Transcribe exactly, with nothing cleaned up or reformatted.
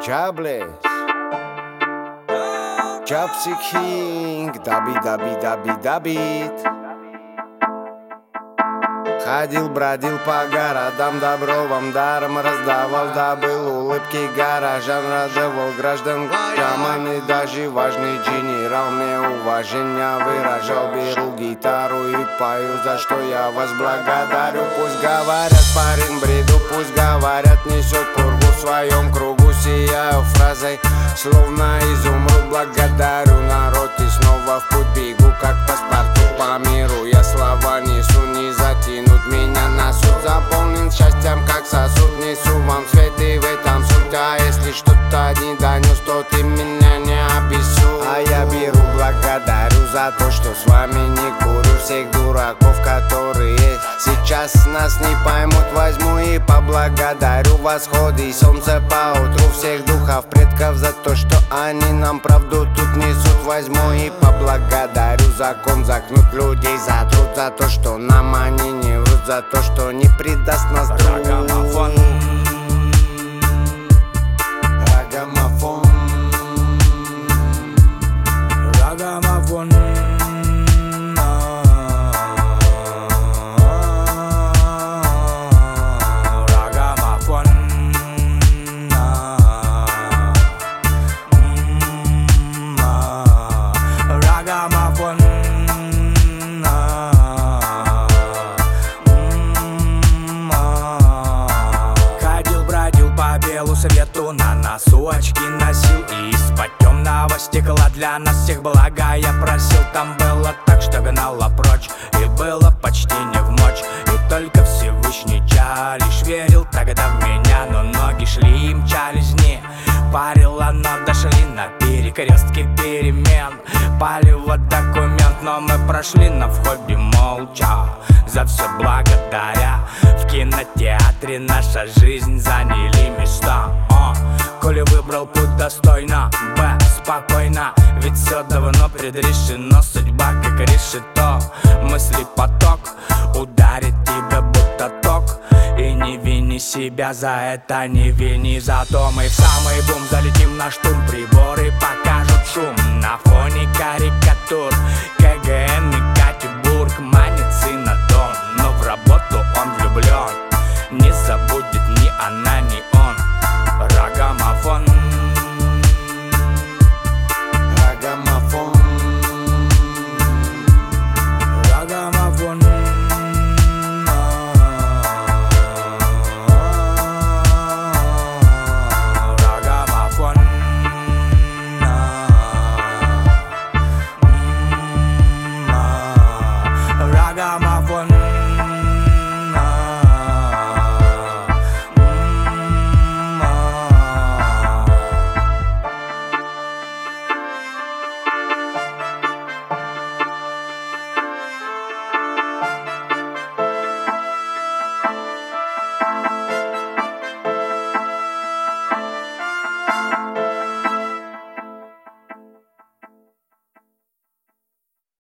Jobless Jobsick Хинг Даби, даби, даби, дабит. Ходил, бродил по городам, добро вам даром раздавал, добыл улыбки горожан, радовал граждан. Роман и даже важный генерал мне уважение выражал. Беру гитару и пою, за что я вас благодарю. Пусть говорят, парень бреду, пусть говорят, несет пургу в своем кругу. Сияю фразой, словно изумруд, благодарю народ и снова в путь бегу, как паспорту по миру. Я слова несу, не затянуть меня на суд. Заполнен счастьем, как сосуд, несу вам свет и в этом суть. А если что-то не донес, то ты меня не обессудь. А я беру, благодарю за то, что с вами не курю. Всех дураков, которые сейчас нас не поймут, возьму и поблагодарю. Восходы и солнце поутру, всех духов предков за то, что они нам правду тут несут. Возьму и поблагодарю. Закон загнут людей за труд, за то, что нам они не врут, за то, что не предаст нас друг. Рагамофон, Рагамофон, Рагамофон, Рагамофон, Рагамофон. По белу свету на носу очки носил, и из-под темного стекла для нас всех блага я просил. Там было так, что гнало прочь, и было почти не в мочь. И только Всевышний Ча лишь верил тогда в меня. Но ноги шли и мчались, не парило, но дошли на перекрестке перемен. Палево документ, но мы прошли на входе молча. За все благодаря. В кинотеатре наша жизнь заняли места. О, коли выбрал путь достойно, Б, спокойно. Ведь все давно предрешено, судьба как решето. Мысли поток ударит тебя будто ток. И не вини себя за это, не вини за то. Мы в самый бум залетим на штурм, приборы покажут шум. На фоне карикатур КГН